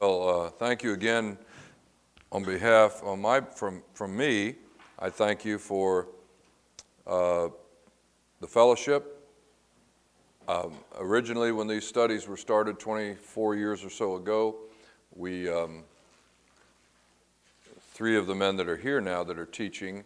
Well, thank you again on behalf from me. I thank you for the fellowship. Originally, when these studies were started 24 years or so ago, we three of the men that are here now that are teaching,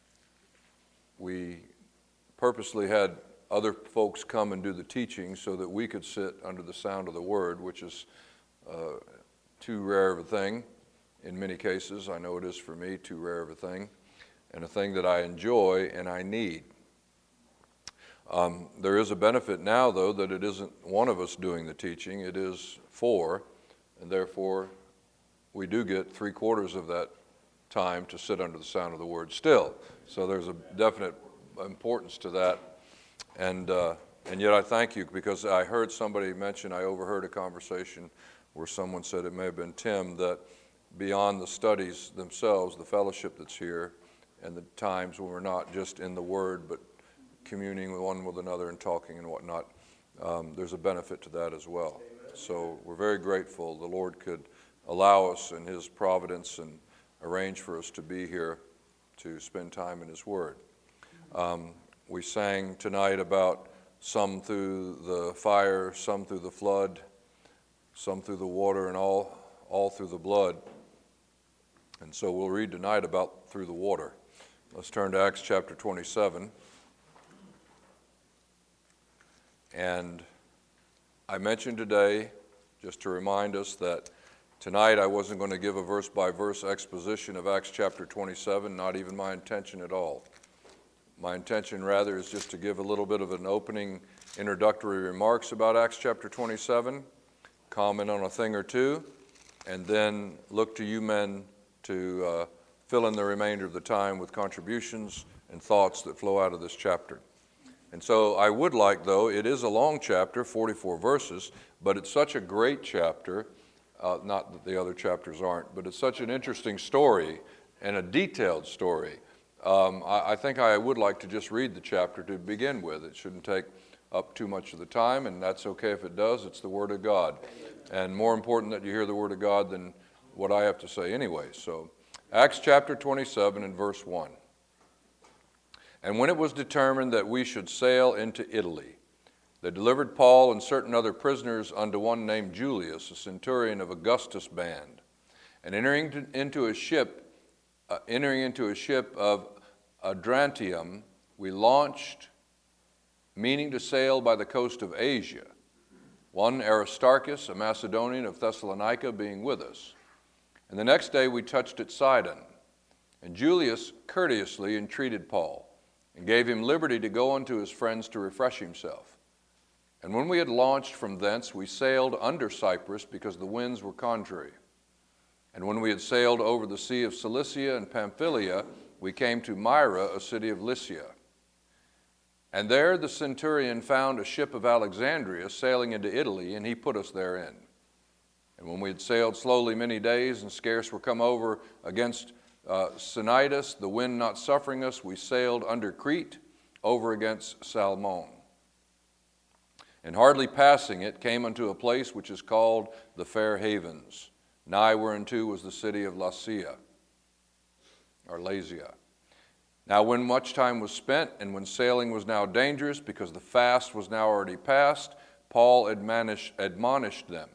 we purposely had other folks come and do the teaching so that we could sit under the sound of the word, which is too rare of a thing in many cases. I know it is for me, too rare of a thing, and a thing that I enjoy and I need. There is a benefit now, though, that it isn't one of us doing the teaching. It is four, and therefore we do get 3/4 of that time to sit under the sound of the word still. So there's a definite importance to that. And yet I thank you, because I heard somebody mention, I overheard a conversation where someone said, it may have been Tim, that beyond the studies themselves, the fellowship that's here, and the times when we're not just in the Word, but communing with one with another and talking and whatnot, there's a benefit to that as well. Amen. So we're very grateful the Lord could allow us in His providence and arrange for us to be here to spend time in His Word. We sang tonight about some through the fire, some through the flood, some through the water, and all through the blood. And so we'll read tonight about through the water. Let's turn to Acts chapter 27. And I mentioned today, just to remind us, that tonight I wasn't going to give a verse-by-verse exposition of Acts chapter 27, not even my intention at all. My intention, rather, is just to give a little bit of an opening introductory remarks about Acts chapter 27, comment on a thing or two, and then look to you men to fill in the remainder of the time with contributions and thoughts that flow out of this chapter. And so I would like, though, it is a long chapter, 44 verses, but it's such a great chapter, not that the other chapters aren't, but it's such an interesting story and a detailed story. I think I would like to just read the chapter to begin with. It shouldn't take up too much of the time, and that's okay if it does. It's the Word of God. And more important that you hear the Word of God than what I have to say anyway. So, Acts chapter 27 and verse 1. And when it was determined that we should sail into Italy, they delivered Paul and certain other prisoners unto one named Julius, a centurion of Augustus' band. And entering into a ship of Adramyttium, we launched, meaning to sail by the coast of Asia, one Aristarchus, a Macedonian of Thessalonica, being with us. And the next day we touched at Sidon, and Julius courteously entreated Paul, and gave him liberty to go unto his friends to refresh himself. And when we had launched from thence, we sailed under Cyprus, because the winds were contrary. And when we had sailed over the sea of Cilicia and Pamphylia, we came to Myra, a city of Lycia. And there the centurion found a ship of Alexandria sailing into Italy, and he put us therein. And when we had sailed slowly many days, and scarce were come over against Cnidus, the wind not suffering us, we sailed under Crete, over against Salmon. And hardly passing it, came unto a place which is called the Fair Havens, nigh whereunto was the city of Lasea. Now when much time was spent, and when sailing was now dangerous, because the fast was now already past, Paul admonished them,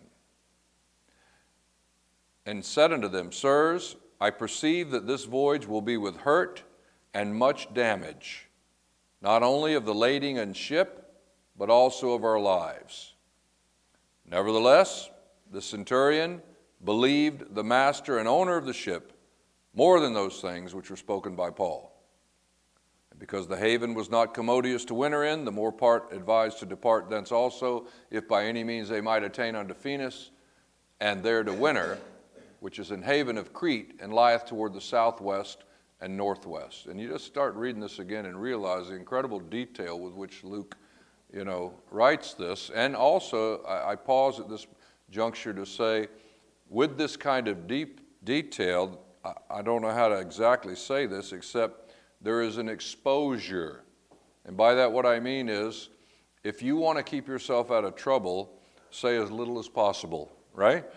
and said unto them, Sirs, I perceive that this voyage will be with hurt and much damage, not only of the lading and ship, but also of our lives. Nevertheless, the centurion believed the master and owner of the ship more than those things which were spoken by Paul. And because the haven was not commodious to winter in, the more part advised to depart thence also, if by any means they might attain unto Phoenix, and there to winter, which is an haven of Crete, and lieth toward the southwest and northwest. And you just start reading this again and realize the incredible detail with which Luke, writes this. And also, I pause at this juncture to say, with this kind of deep detail, I don't know how to exactly say this, except there is an exposure. And by that what I mean is, if you want to keep yourself out of trouble, say as little as possible, right?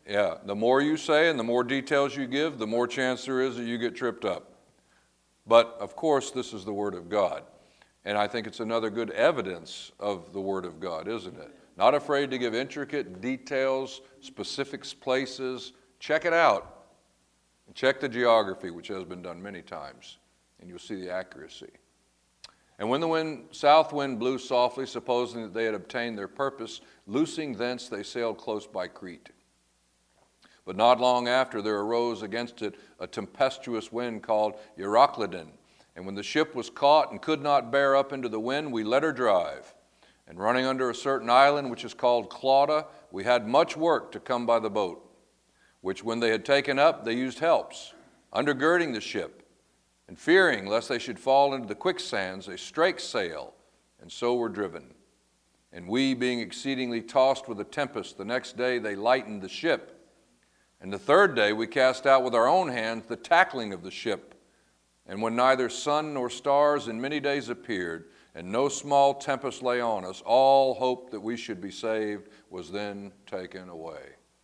Yeah, the more you say and the more details you give, the more chance there is that you get tripped up. But, of course, this is the Word of God. And I think it's another good evidence of the Word of God, isn't it? Not afraid to give intricate details, specifics, places. Check it out. And check the geography, which has been done many times, and you'll see the accuracy. And when the south wind blew softly, supposing that they had obtained their purpose, loosing thence they sailed close by Crete. But not long after there arose against it a tempestuous wind called Euroclydon. And when the ship was caught and could not bear up into the wind, we let her drive. And running under a certain island, which is called Clauda, we had much work to come by the boat, which when they had taken up, they used helps, undergirding the ship. And fearing lest they should fall into the quicksands, they strake sail, and so were driven. And we, being exceedingly tossed with a tempest, the next day they lightened the ship. And the third day we cast out with our own hands the tackling of the ship. And when neither sun nor stars in many days appeared, and no small tempest lay on us, all hope that we should be saved was then taken away.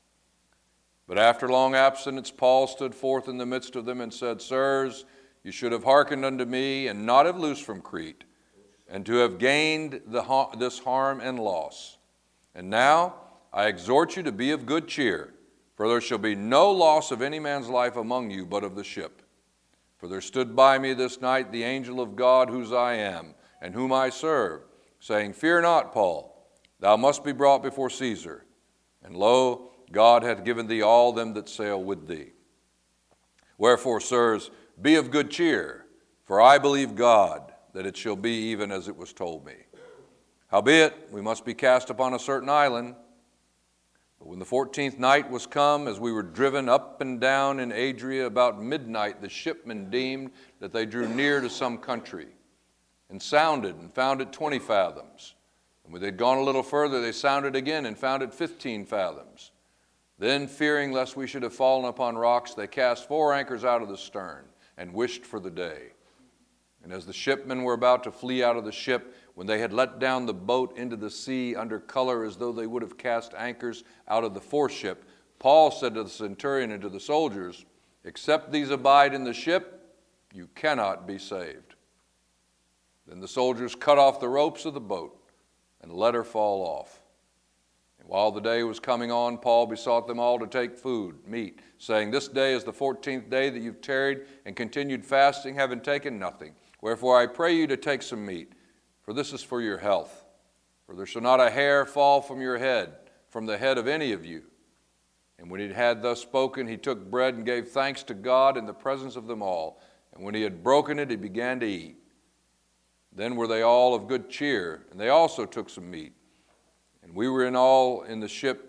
But after long abstinence, Paul stood forth in the midst of them and said, Sirs, you should have hearkened unto me, and not have loosed from Crete, and to have gained this harm and loss. And now I exhort you to be of good cheer, for there shall be no loss of any man's life among you, but of the ship. For there stood by me this night the angel of God, whose I am, and whom I serve, saying, Fear not, Paul, thou must be brought before Caesar. And lo, God hath given thee all them that sail with thee. Wherefore, sirs, be of good cheer, for I believe God, that it shall be even as it was told me. Howbeit, we must be cast upon a certain island. But when the 14th night was come, as we were driven up and down in Adria about midnight, the shipmen deemed that they drew near to some country, and sounded, and found it 20 fathoms. And when they had gone a little further, they sounded again, and found it 15 fathoms. Then, fearing lest we should have fallen upon rocks, they cast 4 anchors out of the stern, and wished for the day. And as the shipmen were about to flee out of the ship, when they had let down the boat into the sea under color as though they would have cast anchors out of the foreship, Paul said to the centurion and to the soldiers, Except these abide in the ship, you cannot be saved. Then the soldiers cut off the ropes of the boat and let her fall off. And while the day was coming on, Paul besought them all to take food, meat, saying, This day is the 14th day that you've tarried and continued fasting, having taken nothing. Wherefore I pray you to take some meat, for this is for your health. For there shall not a hair fall from your head, from the head of any of you. And when he had thus spoken, he took bread and gave thanks to God in the presence of them all. And when he had broken it, he began to eat. Then were they all of good cheer, and they also took some meat. And we were in all in the ship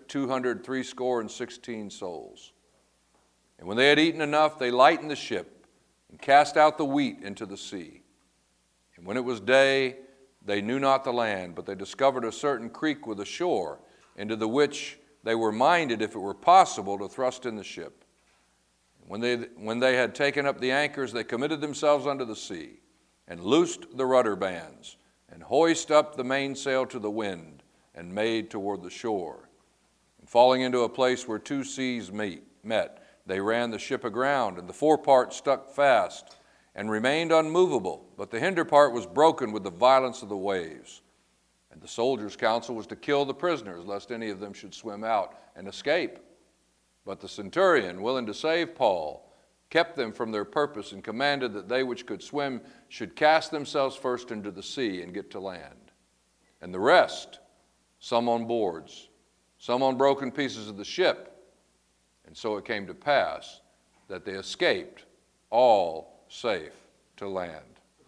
260 souls. And when they had eaten enough, they lightened the ship, and cast out the wheat into the sea. And when it was day, they knew not the land, but they discovered a certain creek with a shore, into the which they were minded, if it were possible, to thrust in the ship. And when they had taken up the anchors, they committed themselves unto the sea, and loosed the rudder bands, and hoised up the mainsail to the wind, and made toward the shore. And falling into a place where 2 seas met, they ran the ship aground, and the forepart stuck fast, and remained unmovable, but the hinder part was broken with the violence of the waves. And the soldiers' counsel was to kill the prisoners, lest any of them should swim out and escape. But the centurion, willing to save Paul, kept them from their purpose, and commanded that they which could swim should cast themselves first into the sea and get to land. And the rest, some on boards, some on broken pieces of the ship. And so it came to pass that they escaped, all safe to land.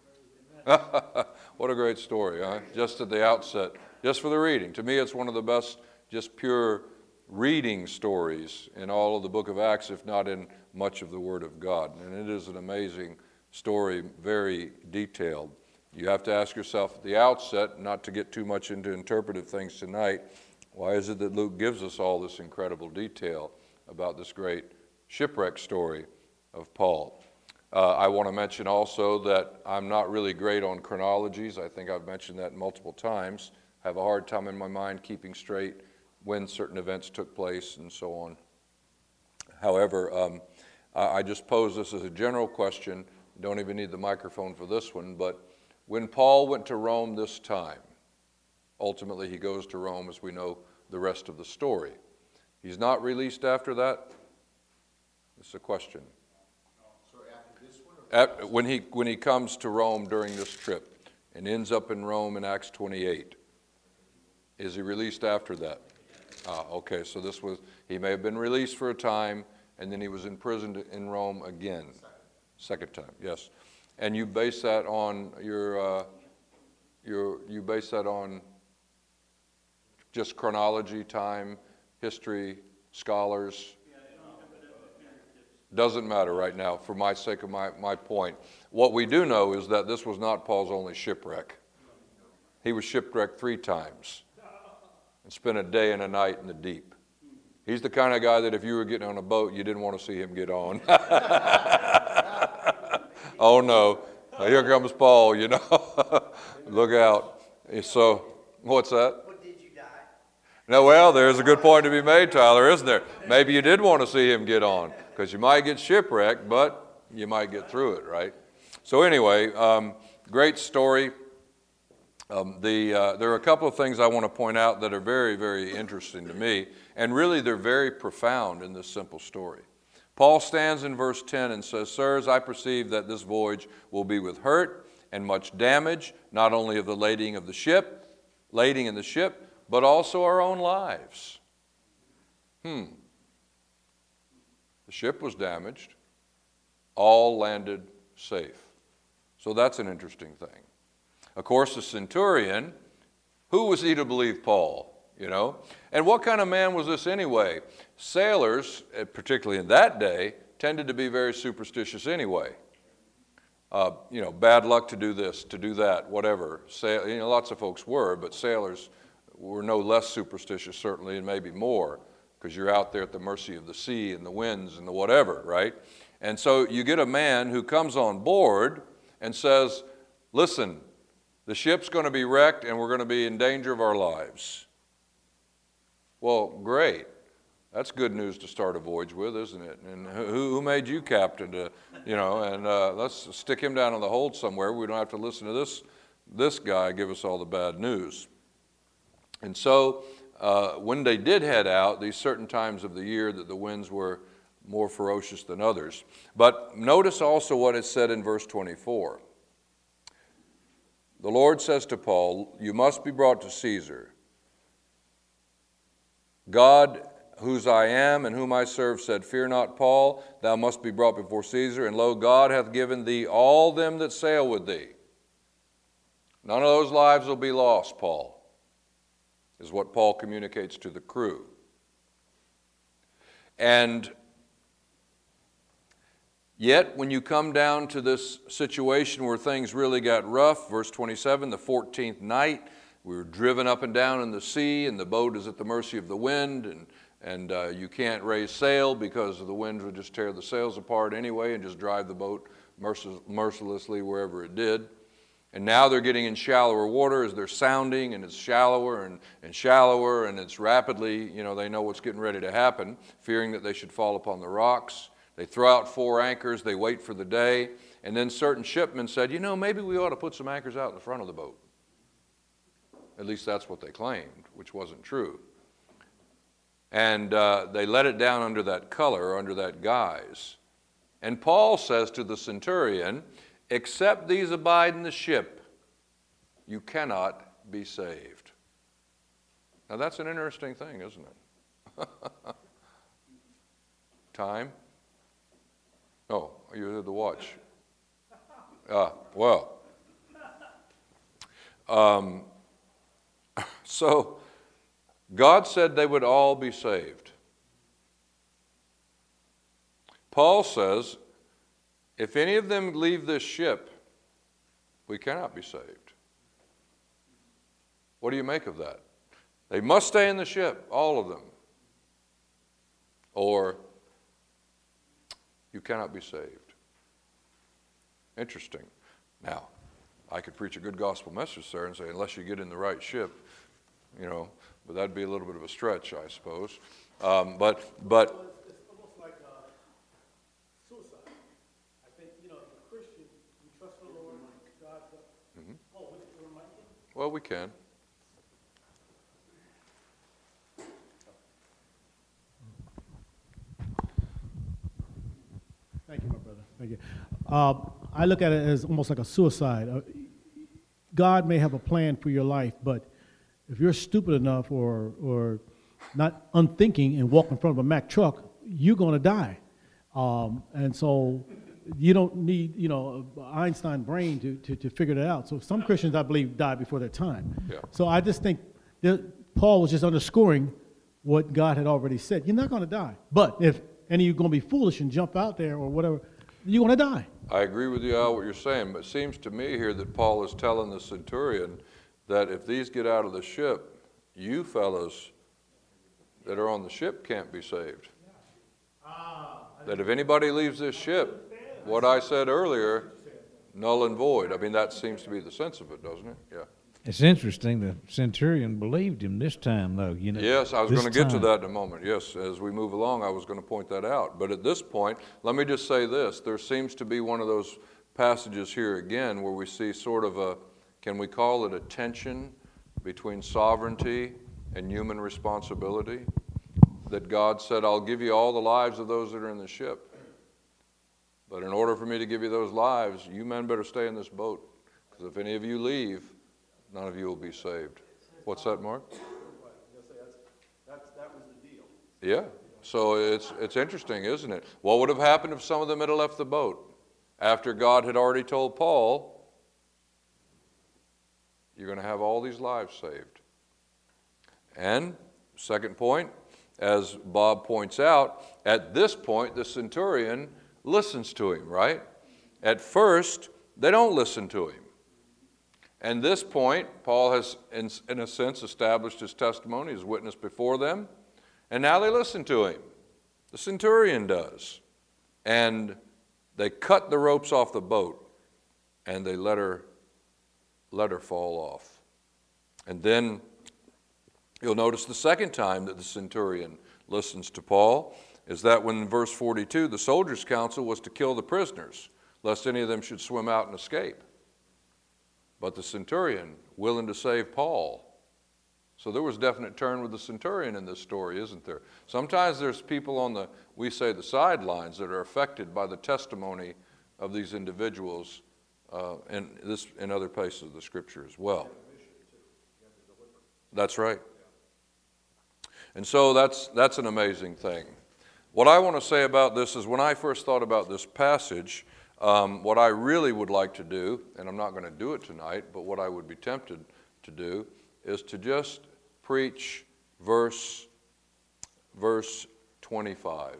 What a great story, huh? Just at the outset, just for the reading. To me, it's one of the best, just pure reading stories in all of the book of Acts, if not in much of the Word of God. And it is an amazing story, very detailed. You have to ask yourself at the outset, not to get too much into interpretive things tonight, why is it that Luke gives us all this incredible detail about this great shipwreck story of Paul? I want to mention also that I'm not really great on chronologies. I think I've mentioned that multiple times. I have a hard time in my mind keeping straight when certain events took place and so on. However, I just pose this as a general question. Don't even need the microphone for this one, but when Paul went to Rome this time, ultimately he goes to Rome as we know the rest of the story. He's not released after that? It's a question. So after this one? When he comes to Rome during this trip and ends up in Rome in Acts 28, is he released after that? Okay, so he may have been released for a time, and then he was imprisoned in Rome again. Second time, yes. And you base that on you base that on just chronology, time, history, scholars? Doesn't matter right now for my sake of my point. What we do know is that this was not Paul's only shipwreck. He was shipwrecked 3 times and spent a day and a night in the deep. He's the kind of guy that if you were getting on a boat, you didn't want to see him get on. Oh no, here comes Paul, you know. Look out. So, what's that? But did you die? No, well, there's a good point to be made, Tyler, isn't there? Maybe you did want to see him get on, because you might get shipwrecked, but you might get through it, right? So anyway, great story. There are a couple of things I want to point out that are very, very interesting to me, and really they're very profound in this simple story. Paul stands in verse 10 and says, "Sirs, I perceive that this voyage will be with hurt and much damage, not only of the lading in the ship, but also our own lives." The ship was damaged. All landed safe. So that's an interesting thing. Of course, the centurion, who was he to believe Paul? You know? And what kind of man was this anyway? Sailors, particularly in that day, tended to be very superstitious anyway. Bad luck to do this, to do that, whatever. Lots of folks were, but sailors were no less superstitious, certainly, and maybe more, because you're out there at the mercy of the sea and the winds and the whatever, right? And so you get a man who comes on board and says, listen, the ship's going to be wrecked and we're going to be in danger of our lives. Well, great. That's good news to start a voyage with, isn't it? And who made you captain to, and let's stick him down in the hold somewhere. We don't have to listen to this guy give us all the bad news. And so when they did head out, these certain times of the year that the winds were more ferocious than others. But notice also what is said in verse 24. The Lord says to Paul, "You must be brought to Caesar. God, whose I am and whom I serve, said, Fear not, Paul, thou must be brought before Caesar, and lo, God hath given thee all them that sail with thee." None of those lives will be lost, Paul, is what Paul communicates to the crew. And yet, when you come down to this situation where things really got rough, verse 27, the 14th night, we were driven up and down in the sea, and the boat is at the mercy of the wind, and you can't raise sail because the wind would just tear the sails apart anyway and just drive the boat mercilessly wherever it did. And now they're getting in shallower water as they're sounding, and it's shallower and shallower, and it's rapidly, they know what's getting ready to happen, fearing that they should fall upon the rocks. They throw out 4 anchors, they wait for the day, and then certain shipmen said, maybe we ought to put some anchors out in the front of the boat. At least that's what they claimed, which wasn't true. And they let it down under that color, under that guise. And Paul says to the centurion, "Except these abide in the ship, you cannot be saved." Now that's an interesting thing, isn't it? Time? Oh, you had the watch. So God said they would all be saved. Paul says, if any of them leave this ship, we cannot be saved. What do you make of that? They must stay in the ship, all of them. Or you cannot be saved. Interesting. Now, I could preach a good gospel message there and say, unless you get in the right ship, but that'd be a little bit of a stretch, I suppose. It's almost like Well, we can. Thank you, my brother. Thank you. I look at it as almost like a suicide. God may have a plan for your life, but if you're stupid enough or not unthinking and walk in front of a Mack truck, you're going to die. And so you don't need, an Einstein brain to figure that out. So some Christians, I believe, die before their time. Yeah. So I just think that Paul was just underscoring what God had already said. You're not going to die. But if any of you are going to be foolish and jump out there or whatever, you're going to die. I agree with you, Al, what you're saying, but it seems to me here that Paul is telling the centurion that if these get out of the ship, you fellows that are on the ship can't be saved. That if anybody leaves this ship, what I said earlier, null and void. I mean, that seems to be the sense of it, doesn't it? Yeah. It's interesting the centurion believed him this time, though. Yes, I was going to get to time. that in a moment. Yes, as we move along, I was going to point that out. But at this point, let me just say this. There seems to be one of those passages here again where we see sort of a, can we call it a tension between sovereignty and human responsibility? That God said, I'll give you all the lives of those that are in the ship. But in order for me to give you those lives, you men better stay in this boat. Because if any of you leave, none of you will be saved. What's that, Mark? That was the deal. Yeah. So it's interesting, isn't it? What would have happened if some of them had left the boat after God had already told Paul, you're going to have all these lives saved? And second point, as Bob points out, at this point, the centurion listens to him, right? At first, they don't listen to him. And this point, Paul has, in a sense, established his testimony, his witness before them, and now they listen to him. The centurion does. And they cut the ropes off the boat, and they let her fall off. And then you'll notice the second time that the centurion listens to Paul is that when in verse 42, the soldiers' counsel was to kill the prisoners, lest any of them should swim out and escape. But the centurion, willing to save Paul. So there was definite turn with the centurion in this story, isn't there? Sometimes there's people on the, we say the sidelines, that are affected by the testimony of these individuals in other places of the Scripture as well. That's right. And so that's an amazing thing. What I want to say about this is when I first thought about this passage, what I really would like to do, and I'm not going to do it tonight, but what I would be tempted to do is to just preach verse 25.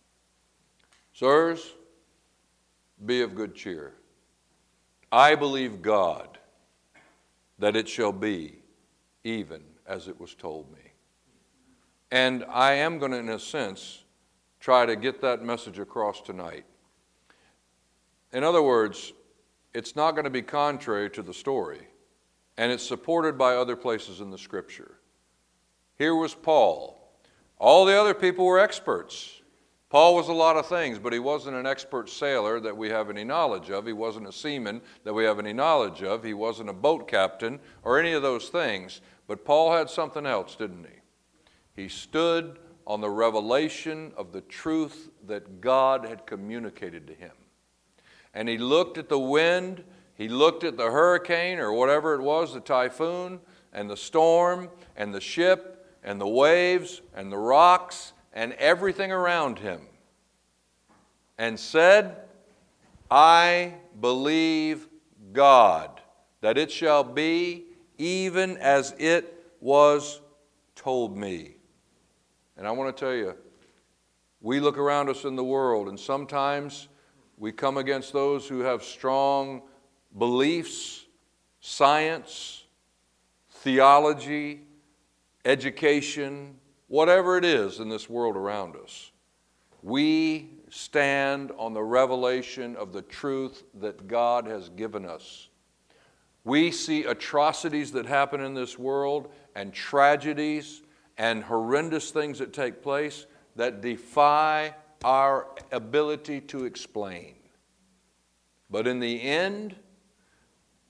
Sirs, be of good cheer. I believe God that it shall be even as it was told me. And I am going to, in a sense, try to get that message across tonight. In other words, it's not going to be contrary to the story, and it's supported by other places in the Scripture. Here was Paul. All the other people were experts. Paul was a lot of things, but he wasn't an expert sailor that we have any knowledge of. He wasn't a seaman that we have any knowledge of. He wasn't a boat captain or any of those things. But Paul had something else, didn't he? He stood on the revelation of the truth that God had communicated to him. And he looked at the wind, he looked at the hurricane or whatever it was, the typhoon, and the storm, and the ship, and the waves, and the rocks, and everything around him, and said, I believe God, that it shall be even as it was told me. And I want to tell you, we look around us in the world, and sometimes we come against those who have strong beliefs, science, theology, education, whatever it is in this world around us. We stand on the revelation of the truth that God has given us. We see atrocities that happen in this world and tragedies and horrendous things that take place that defy our ability to explain. But in the end,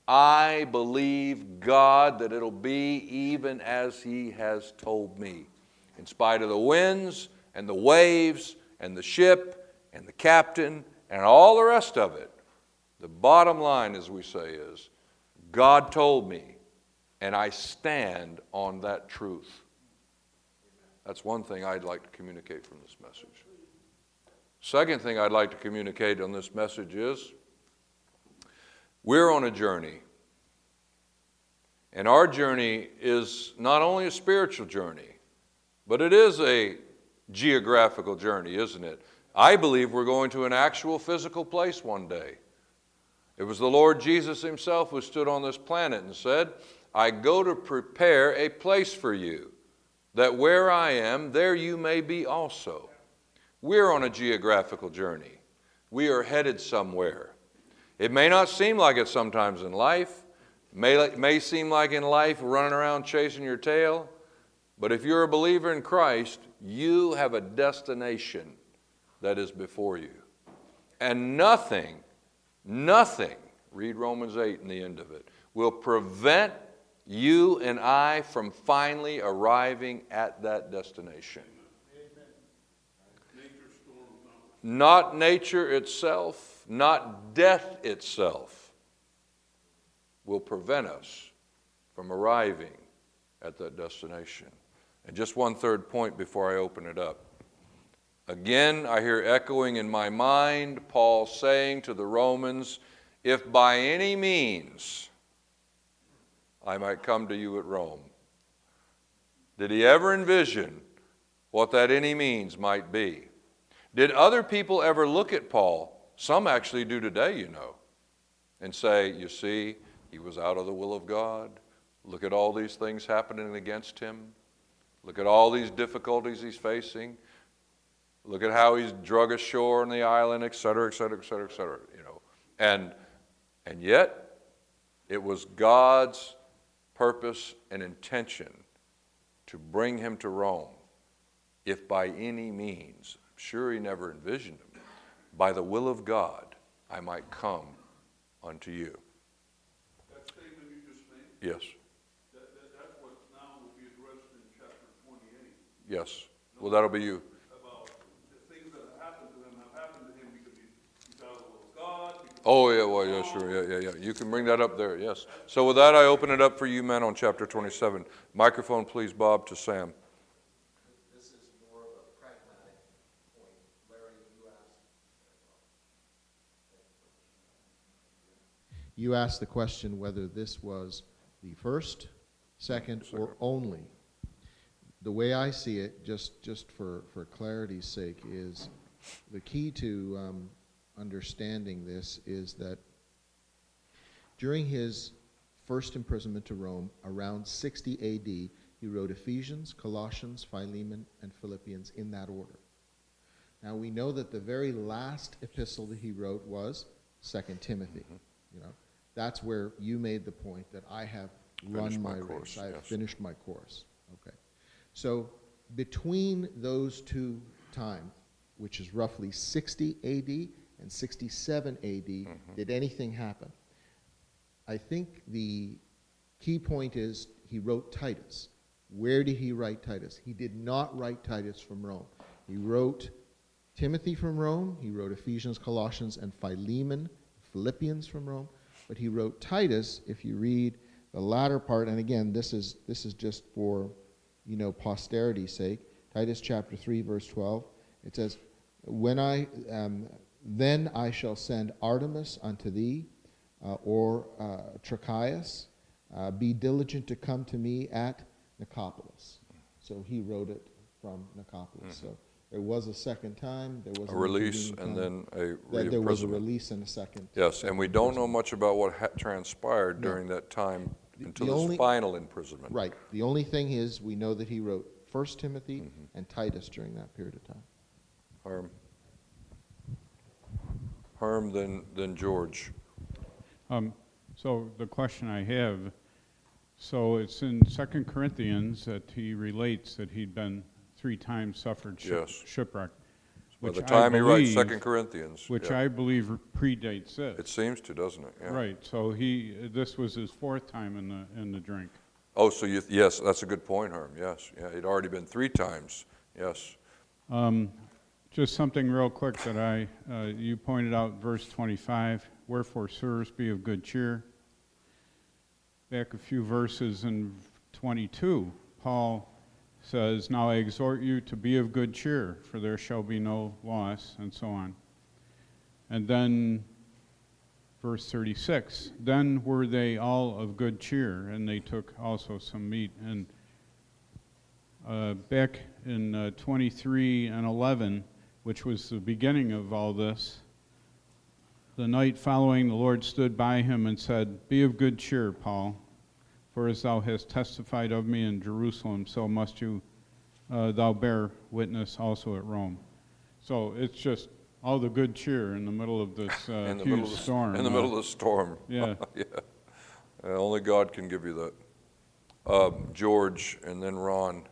I believe God that it'll be even as He has told me. In spite of the winds and the waves and the ship and the captain and all the rest of it, the bottom line, as we say, is God told me, and I stand on that truth. That's one thing I'd like to communicate from this message. Second thing I'd like to communicate on this message is we're on a journey. And our journey is not only a spiritual journey, but it is a geographical journey, isn't it? I believe we're going to an actual physical place one day. It was the Lord Jesus Himself who stood on this planet and said, I go to prepare a place for you, that where I am, there you may be also. We're on a geographical journey. We are headed somewhere. It may not seem like it sometimes in life. It may seem like in life running around chasing your tail. But if you're a believer in Christ, you have a destination that is before you. And nothing, read Romans 8 in the end of it, will prevent you and I from finally arriving at that destination. Not nature itself, not death itself will prevent us from arriving at that destination. And just one third point before I open it up. Again, I hear echoing in my mind Paul saying to the Romans, if by any means I might come to you at Rome. Did he ever envision what that any means might be? Did other people ever look at Paul? Some actually do today, you know, and say, you see, he was out of the will of God. Look at all these things happening against him. Look at all these difficulties he's facing. Look at how he's drug ashore on the island, et cetera, et cetera, et cetera, et cetera, you know. And yet, it was God's purpose and intention to bring him to Rome, if by any means, I'm sure he never envisioned him, by the will of God, I might come unto you. That statement you just made? Yes. That's what now will be addressed in chapter 28. Yes. Well, that'll be you. About the things that have happened to him because he's out of the will of God. Oh, yeah, well, yeah, sure, yeah. You can bring that up there, yes. So with that, I open it up for you men on chapter 27. Microphone, please, Bob, to Sam. This is more of a pragmatic point. Larry, you asked the question whether this was the first, second, or only. The way I see it, just for clarity's sake, is the key to understanding this is that during his first imprisonment to Rome, around 60 A.D., he wrote Ephesians, Colossians, Philemon, and Philippians in that order. Now we know that the very last epistle that he wrote was 2 Timothy. You know, that's where you made the point that I have run my race. I have finished my course. Okay. So between those two times, which is roughly 60 A.D. and 67 A.D., did anything happen? I think the key point is he wrote Titus. Where did he write Titus? He did not write Titus from Rome. He wrote Timothy from Rome. He wrote Ephesians, Colossians, and Philemon, Philippians from Rome. But he wrote Titus, if you read the latter part, and again, this is just for, you know, posterity's sake. Titus chapter 3, verse 12. It says, then I shall send Artemas unto thee, or Tychicus. Be diligent to come to me at Nicopolis. So he wrote it from Nicopolis. So there was a second time. There was A release and then a that there was a reimprisonment. release and a second. Yes, and we don't know much about what transpired during that time until his final imprisonment. Right. The only thing is we know that he wrote 1 Timothy and Titus during that period of time. Herm, then George. So the question I have, so it's in 2 Corinthians that he relates that he'd been 3 times suffered Yes. shipwreck. By which the I time he writes believe- 2 Corinthians. Which yeah. I believe predates It this. seems to, doesn't it? Yeah. Right, so this was his fourth time in the drink. Oh, so yes, that's a good point, Herm. Yes, yeah, it'd already been 3 times. Yes. Just something real quick that you pointed out, verse 25, wherefore, sirs, be of good cheer. Back a few verses in 22, Paul says, now I exhort you to be of good cheer, for there shall be no loss, and so on. And then verse 36, then were they all of good cheer, and they took also some meat. And back in 23 and 11, which was the beginning of all this, the night following, the Lord stood by him and said, be of good cheer, Paul, for as thou hast testified of me in Jerusalem, so must thou bear witness also at Rome. So it's just all the good cheer in the middle of this huge storm. In the middle of the storm. Yeah. Yeah. Only God can give you that. George and then Ron.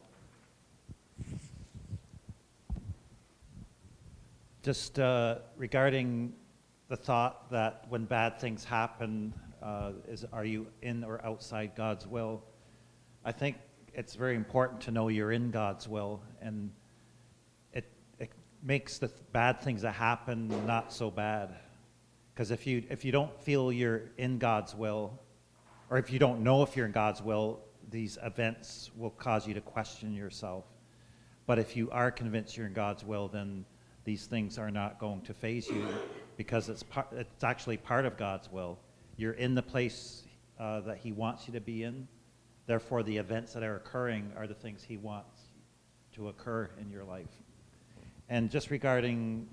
Just regarding the thought that when bad things happen, are you in or outside God's will? I think it's very important to know you're in God's will, and it makes the bad things that happen not so bad. Because if you don't feel you're in God's will, or if you don't know if you're in God's will, these events will cause you to question yourself. But if you are convinced you're in God's will, then these things are not going to faze you, because it's actually part of God's will. You're in the place that He wants you to be in. Therefore, the events that are occurring are the things He wants to occur in your life. And just regarding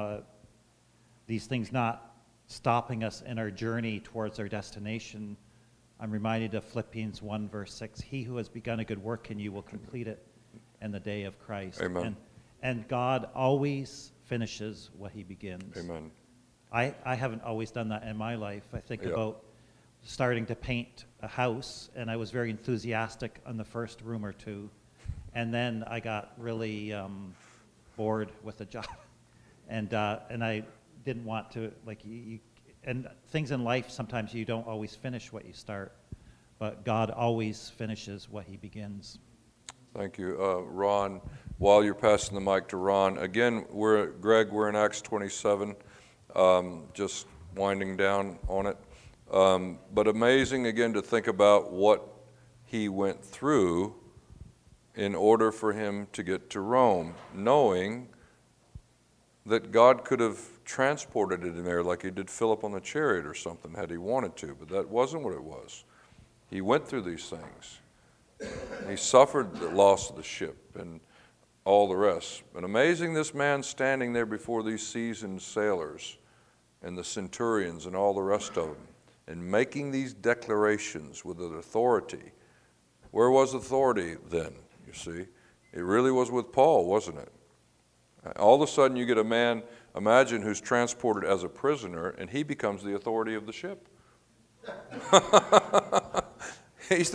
these things not stopping us in our journey towards our destination, I'm reminded of Philippians 1, verse 6. He who has begun a good work in you will complete it in the day of Christ. Amen. And God always finishes what He begins. Amen. I haven't always done that in my life. I think Yeah. about starting to paint a house, and I was very enthusiastic on the first room or two, and then I got really bored with the job, and I didn't want to, like, and things in life, sometimes you don't always finish what you start, but God always finishes what He begins. Thank you. Ron, while you're passing the mic to Ron, again, Greg, we're in Acts 27, just winding down on it. But amazing, again, to think about what he went through in order for him to get to Rome, knowing that God could have transported it in there like He did Philip on the chariot or something had He wanted to, but that wasn't what it was. He went through these things. He suffered the loss of the ship and all the rest. But amazing, this man standing there before these seasoned sailors and the centurions and all the rest of them, and making these declarations with an authority. Where was authority then, you see? It really was with Paul, wasn't it? All of a sudden you get a man, imagine, who's transported as a prisoner, and he becomes the authority of the ship. He's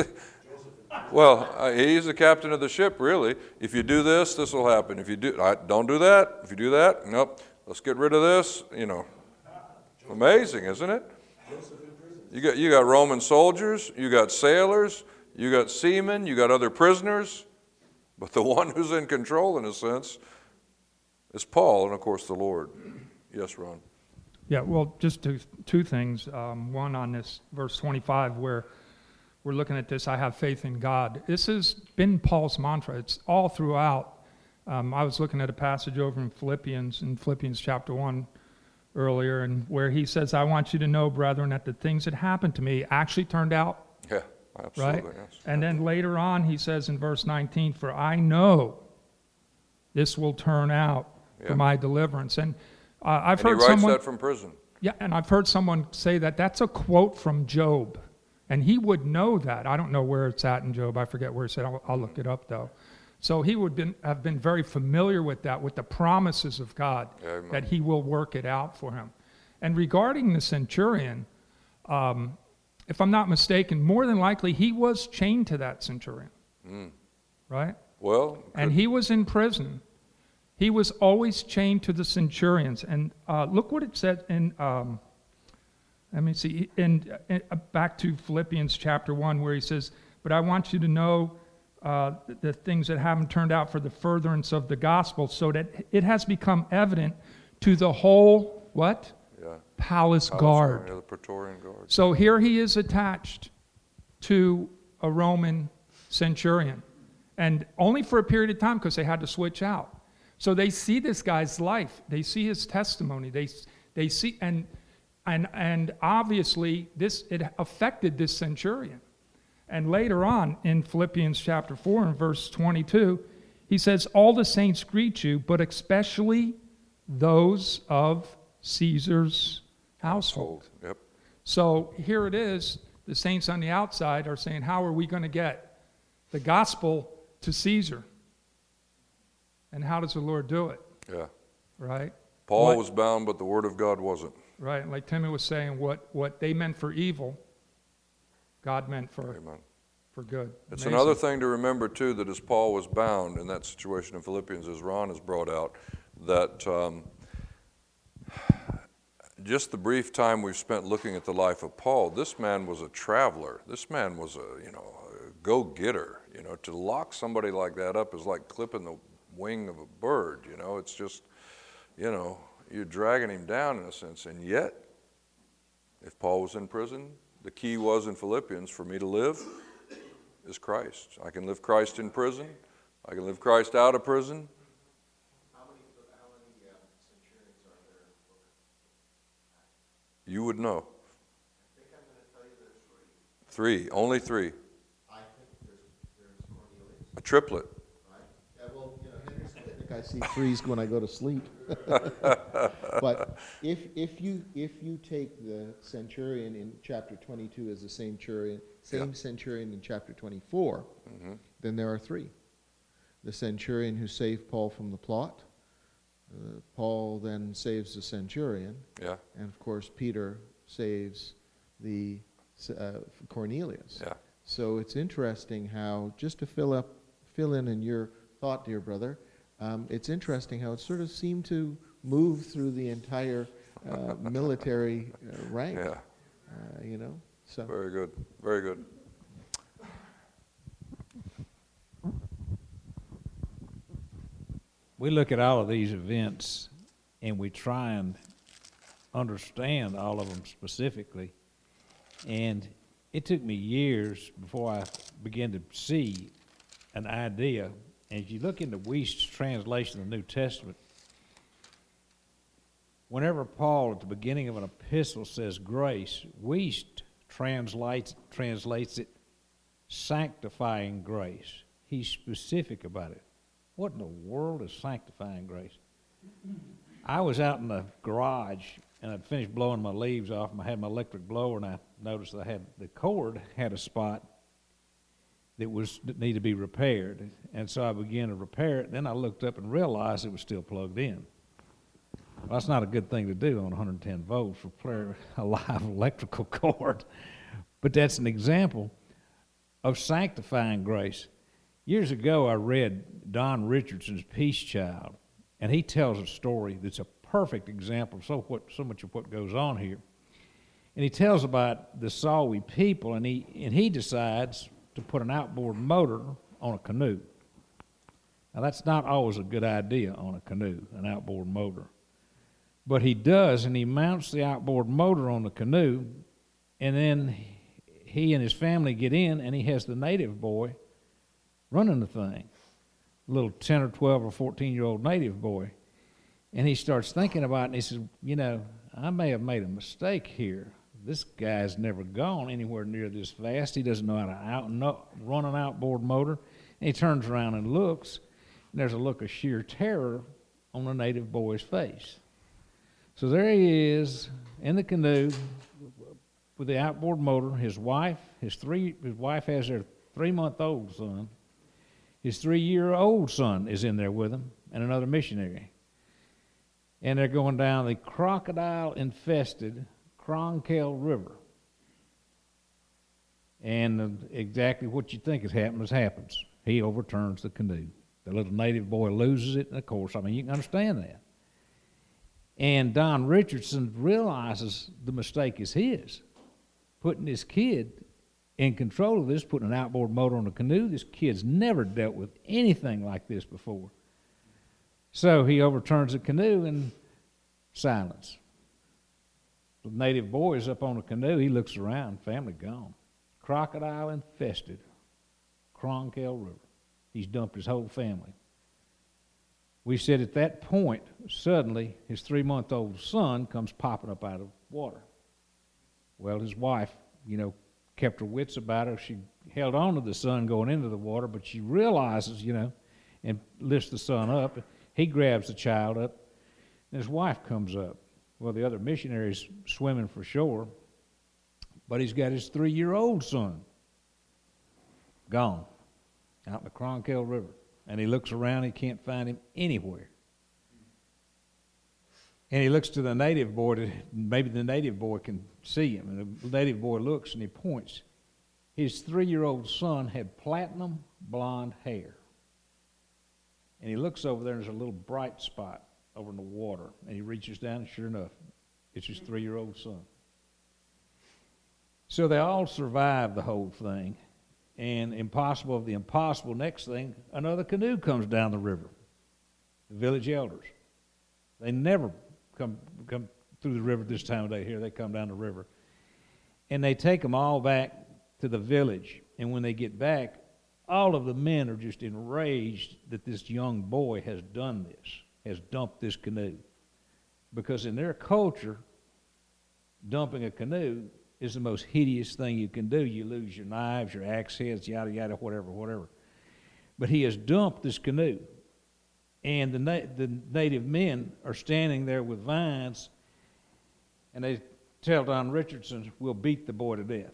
the captain of the ship, really. If you do this, this will happen. If you don't do that. If you do that, nope. Let's get rid of this. Amazing, isn't it? You got Roman soldiers, you got sailors, you got seamen, you got other prisoners, but the one who's in control, in a sense, is Paul, and of course the Lord. Yes, Ron. Yeah, well, just two things. One on this verse 25, where we're looking at this, I have faith in God. This has been Paul's mantra. It's all throughout. I was looking at a passage over in Philippians chapter 1 earlier, and where he says, I want you to know, brethren, that the things that happened to me actually turned out. Yeah, absolutely. Right? Yes. And then later on, he says in verse 19, for I know this will turn out for my deliverance. And I've heard he writes someone... that from prison. Yeah, and I've heard someone say that that's a quote from Job. And he would know that. I don't know where it's at in Job. I forget where it said. I'll look it up, though. So he would have been very familiar with that, with the promises of God, that He will work it out for him. And regarding the centurion, if I'm not mistaken, more than likely he was chained to that centurion, right? Well, and he was in prison. He was always chained to the centurions. And look what it said in, let me see, back to Philippians chapter 1, where he says, but I want you to know the things that haven't turned out for the furtherance of the gospel, so that it has become evident to the whole, what? Yeah. Palace guard. Yeah, the Praetorian Guard. So here he is attached to a Roman centurion, and only for a period of time because they had to switch out. So they see this guy's life, they see his testimony, they see, and obviously it affected this centurion. And later on in Philippians chapter 4 and verse 22, he says, all the saints greet you, but especially those of Caesar's household. Yep. So here it is, the saints on the outside are saying, how are we going to get the gospel to Caesar? And how does the Lord do it? Yeah. Right? Paul was bound, but the word of God wasn't. Right. Like Timmy was saying, what they meant for evil, God meant for good. It's Amazing. another thing to remember, too, that as Paul was bound in that situation in Philippians, as Ron has brought out, that just the brief time we've spent looking at the life of Paul, this man was a traveler. This man was a go-getter. To lock somebody like that up is like clipping the wing of a bird. It's just, you're dragging him down in a sense. And yet, if Paul was in prison, the key was in Philippians, for me to live is Christ. I can live Christ in prison. I can live Christ out of prison. How many centurions are there in the book? You would know. I think I'm going to tell you there's three. Three, only three. I think there's Cornelius. A triplet. Right? Yeah, well, Henry said, I think I see threes when I go to sleep. But if you take the centurion in chapter 22 as the same centurion in chapter 24, then there are three. The centurion who saved Paul from the plot. Paul then saves the centurion. Yeah. And of course, Peter saves the Cornelius. Yeah. So it's interesting how, just to fill in your thought, dear brother, it's interesting how it sort of seemed to move through the entire military rank. Yeah. So. Very good. Very good. We look at all of these events and we try and understand all of them specifically. And it took me years before I began to see an idea. As you look into Wuest's translation of the New Testament, whenever Paul at the beginning of an epistle says grace, Wuest translates it sanctifying grace. He's specific about it. What in the world is sanctifying grace? I was out in the garage and I'd finished blowing my leaves off and I had my electric blower and I noticed the cord had a spot that needed to be repaired. And so I began to repair it. Then I looked up and realized it was still plugged in. Well, that's not a good thing to do on 110 volts, repair a live electrical cord. But that's an example of sanctifying grace. Years ago, I read Don Richardson's Peace Child, and he tells a story that's a perfect example of so much of what goes on here. And he tells about the Sawi people, and he decides to put an outboard motor on a canoe. Now, that's not always a good idea on a canoe, an outboard motor. But he does, and he mounts the outboard motor on the canoe, and then he and his family get in, and he has the native boy running the thing, a little 10 or 12 or 14-year-old native boy. And he starts thinking about it, and he says, I may have made a mistake here. This guy's never gone anywhere near this fast. He doesn't know how to run an outboard motor. And he turns around and looks, and there's a look of sheer terror on the native boy's face. So there he is in the canoe with the outboard motor. His wife has their 3-month-old son. His 3-year-old son is in there with him, and another missionary. And they're going down the crocodile-infested Cronkel River. And exactly what you think has happened happens. He overturns the canoe. The little native boy loses it, and of course, I mean, you can understand that. And Don Richardson realizes the mistake is his, putting his kid in control of this, putting an outboard motor on the canoe. This kid's never dealt with anything like this before. So he overturns the canoe and silence. The native boy is up on the canoe. He looks around, family gone. Crocodile infested Cronkel River. He's dumped his whole family. We said at that point, suddenly, his 3-month-old son comes popping up out of water. Well, his wife, kept her wits about her. She held on to the son going into the water, but she realizes, and lifts the son up. He grabs the child up, and his wife comes up. Well, the other missionary's swimming for shore, but he's got his 3-year-old son gone out in the Cronkel River. And he looks around, he can't find him anywhere. And he looks to the native boy, maybe the native boy can see him. And the native boy looks and he points. His 3-year-old son had platinum blonde hair. And he looks over there and there's a little bright spot over in the water. And he reaches down and sure enough, it's his 3-year-old son. So they all survived the whole thing. And impossible of the impossible, next thing, another canoe comes down the river. The village elders. They never come through the river this time of day here. They come down the river. And they take them all back to the village. And when they get back, all of the men are just enraged that this young boy has done this, has dumped this canoe. Because in their culture, dumping a canoe is the most hideous thing you can do. You lose your knives, your axe heads, yada, yada, whatever. But he has dumped this canoe. And the native men are standing there with vines, and they tell Don Richardson, we'll beat the boy to death.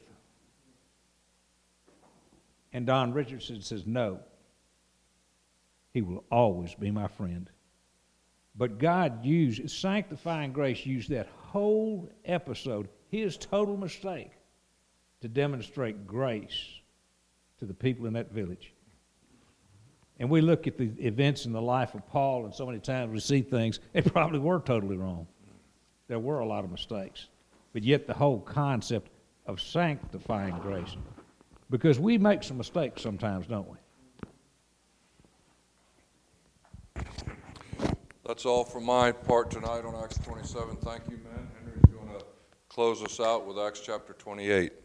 And Don Richardson says, no, he will always be my friend. But God used, sanctifying grace used that whole episode, his total mistake, to demonstrate grace to the people in that village. And we look at the events in the life of Paul, and so many times we see things, they probably were totally wrong. There were a lot of mistakes. But yet the whole concept of sanctifying grace, because we make some mistakes sometimes, don't we? That's all for my part tonight on Acts 27. Thank you, man. Henry's going to close us out with Acts chapter 28.